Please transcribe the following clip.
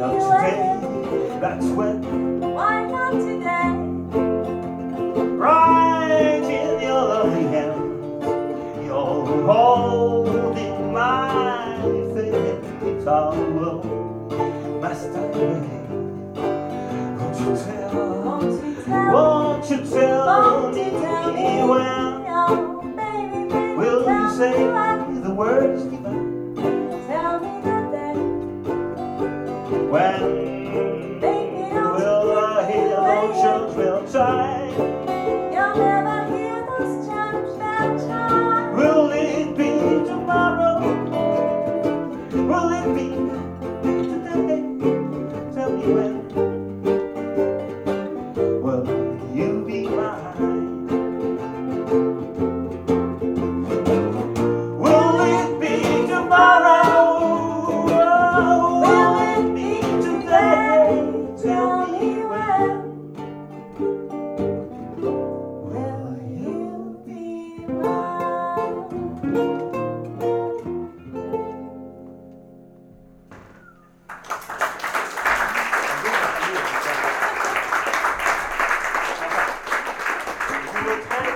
not today, that's when. Why not today? Right in your lovely hand, you're holding my favorite towel. Master, won't you tell me when? Oh, baby, baby, Will you say when? the words divine? Tell me the day. When Baby, don't will I hear those church bell chime? You'll never hear those chimes that chime. Will it be tomorrow? Will it be today? Tell me when. Will you be mine? Will it be tomorrow? Will it be today? Tell me when. Will you be mine? You will